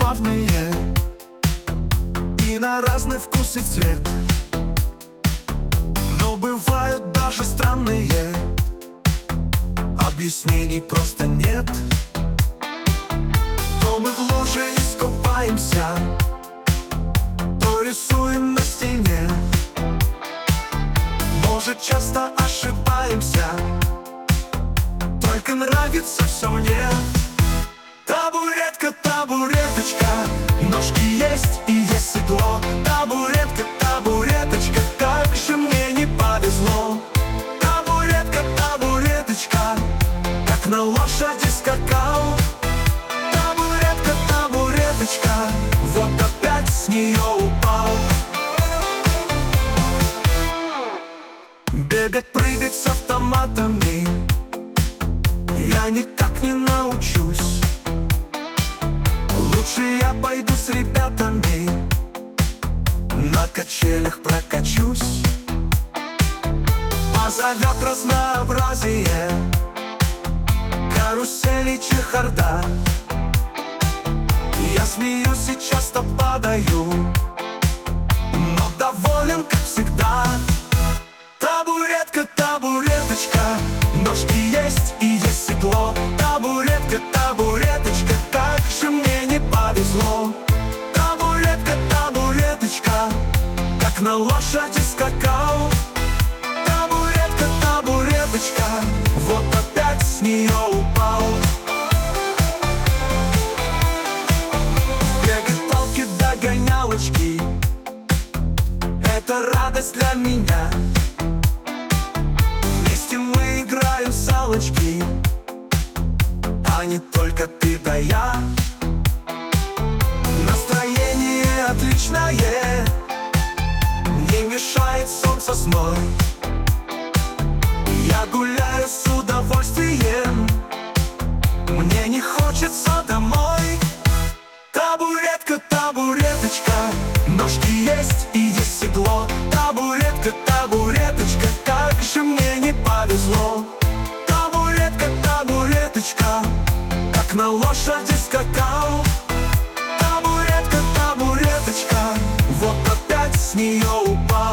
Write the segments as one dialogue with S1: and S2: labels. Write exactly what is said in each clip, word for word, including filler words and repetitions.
S1: забавные и на разный вкус и цвет. Но бывают даже странные, объяснений просто нет. То мы в луже искупаемся, то рисуем на стене. Может, часто ошибаемся, только нравится все мне. Табуретка, табуреточка, ножки есть и есть седло. Табуретка, табуреточка, как же мне не повезло. Табуретка, табуреточка, как на лошади скакал. Табуретка, табуреточка, вот опять с нее упал. Бегать, прыгать с автоматами я никак не научусь. Лучше я пойду с ребятами, на качелях прокачусь. Позовет разнообразие, карусели, чехарда. Я смеюсь и часто падаю, но доволен, как всегда. Табуретка, табуреточка, ножки есть и есть седло. Табуретка, табуреточка, как же мне не повезло. Табуретка, табуреточка, как на лошади скакал. Табуретка, табуреточка, вот опять с нее упал. Бегать, палки, догонялочки — это радость для меня. Салочки, а не только ты да я. Настроение отличное, не мешает солнце зной. Я гуляю с удовольствием, мне не хочется домой. Табуретка, табуреточка, ножки есть и есть седло. Табуретка, табуреточка, как же мне не повезло. Табуреточка, как на лошади скакал. Табуретка, табуреточка, вот опять с нее упал.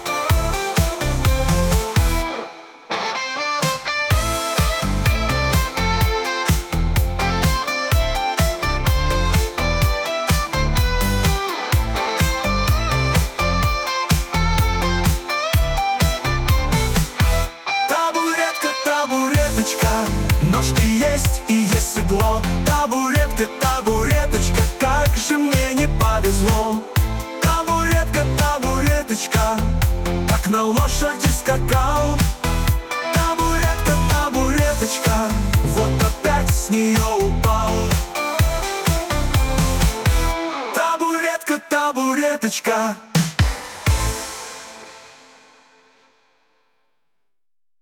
S1: Табуретка, табуреточка, ножки есть и есть седло. Табуретка, табуреточка, как же мне не повезло. Табуретка, табуреточка, как на лошади скакал. Табуретка, табуреточка, вот опять с нее упал. Табуретка, табуреточка.